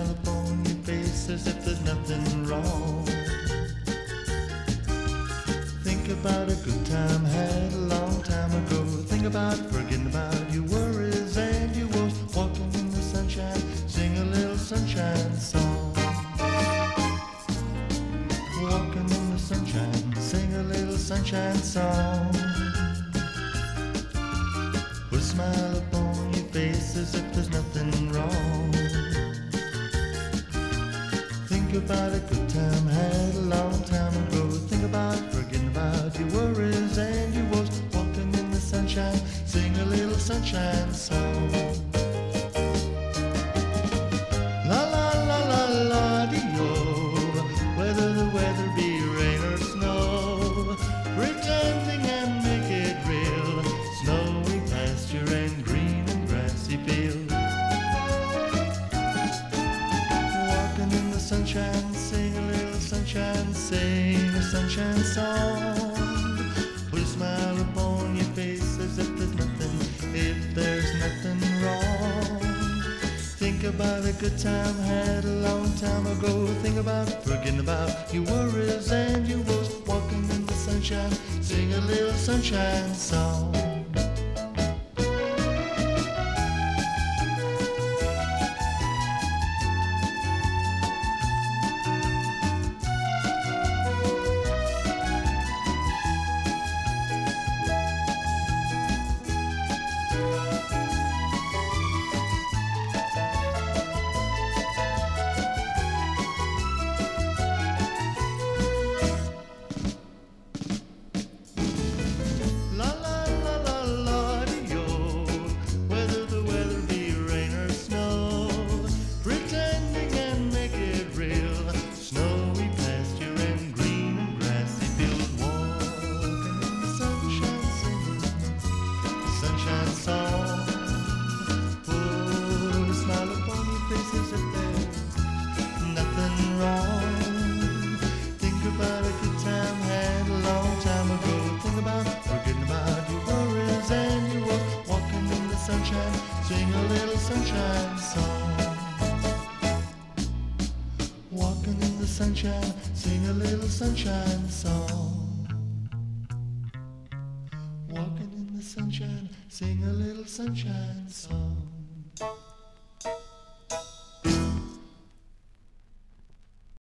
smile upon your face as if there's nothing wrong. Think about a good time had a long time ago. Think about forgetting about your worries and your woes. Walking in the sunshine, sing a little sunshine song. Walking in the sunshine, sing a little sunshine song. Put a smile upon your face as if there's nothing wrong. Think about a good time had a long time ago. Think about forgetting about your worries and your woes. Walking in the sunshine, sing a little sunshine song. La la la la la dee-o, whether the weather be rain or snow, pretending and make it real, snowy pasture and green and grassy field. Walking in the sunshine, sing a little sunshine, sing a sunshine song. Put a smile upon your face as if there's nothing wrong. Think about a good time had a long time ago. Think about forgetting about your worries and your woes. Walking in the sunshine, sing a little sunshine song. Sing a little sunshine song. Walking in the sunshine, sing a little sunshine song. Walking in the sunshine, sing a little sunshine song.